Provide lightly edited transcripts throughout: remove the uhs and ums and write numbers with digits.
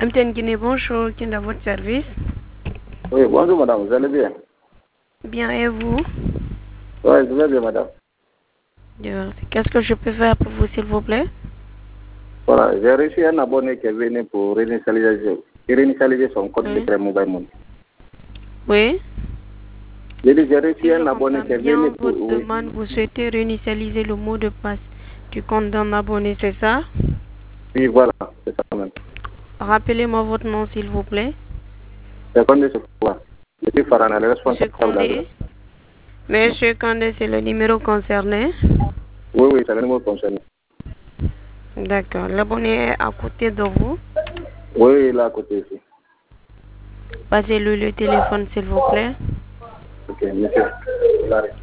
MTN Guinée, bonjour, qui est à votre service? Oui, bonjour madame, vous allez bien? Bien, et vous? Oui, je vais bien madame. Qu'est-ce que je peux faire pour vous, s'il vous plaît? Voilà, j'ai reçu un abonné qui est venu pour réinitialiser son code Oui. secret mobile money. Oui. J'ai dit, j'ai reçu Si je un abonné comprends qui est bien venu pour... votre Oui, demande, vous souhaitez réinitialiser le mot de passe du compte d'un abonné, c'est ça? oui voilà, c'est ça même. Rappelez-moi votre nom, s'il vous plaît. C'est Condé Sekoua. Je suis Farana, le Monsieur responsable Condé. d'Agra. Monsieur Condé, c'est le numéro concerné. Oui, oui, c'est le numéro concerné. D'accord. L'abonné est à côté de vous. Oui, il est à côté ici. Passez-lui le téléphone, s'il vous plaît. Ok, monsieur. Il arrive.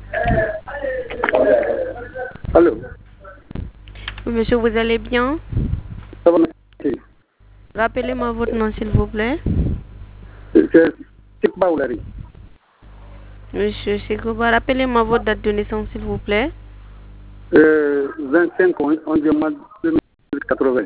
Allô? Oui, monsieur, vous allez bien? Ça va, merci. Rappelez-moi votre nom, s'il vous plaît. C'est Tikba Oulari. Monsieur Sekouba, rappelez-moi votre date de naissance, s'il vous plaît. 25 11 mois 2080.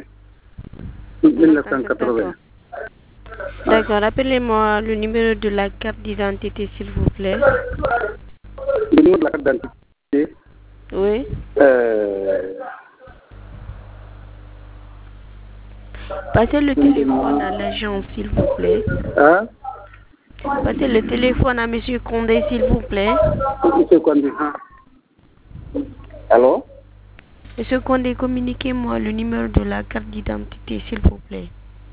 1980. D'accord, rappelez-moi le numéro de la carte d'identité, s'il vous plaît. Le numéro de la carte d'identité. Oui. Passez le téléphone à l'agent, s'il vous plaît. Hein? Passez le téléphone à Monsieur Condé, s'il vous plaît. Monsieur Condé. Allô? Monsieur Condé, communiquez-moi le numéro de la carte d'identité, s'il vous plaît.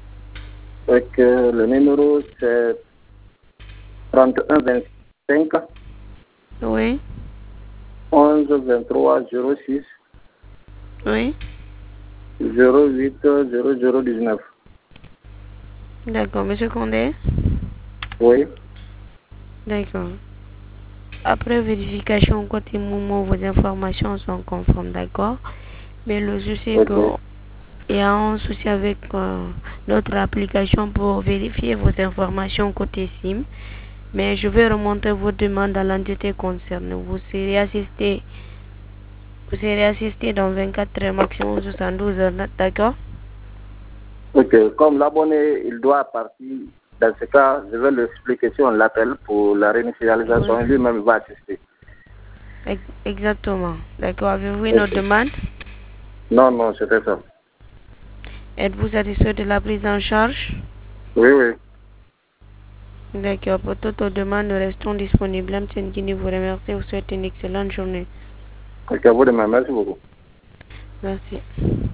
Le numéro c'est 31 25 Oui. 11 23 06 Oui. 08 0019. D'accord, Monsieur Condé. Oui. D'accord. Après vérification, côté moment, vos informations sont conformes, d'accord? Mais le souci est Ok. qu'il y a un souci avec notre application pour vérifier vos informations côté SIM. Mais je vais remonter vos demandes à l'entité concernée. Vous serez assisté dans 24 heures, maximum 72 heures, d'accord? Ok. Comme l'abonné, il doit partir. Dans ce cas, je vais lui expliquer si on l'appelle pour la réinitialisation. Oui. Lui-même va assister. Exactement. D'accord. Avez-vous une autre Ok. demande? Non, non, c'était ça. Êtes-vous satisfait de la prise en charge? Oui, oui. D'accord. Pour toute autre demande, nous restons disponibles. M. Guinée vous remercie. Vous souhaite une excellente journée. Ok, vous de même. Merci beaucoup. Merci.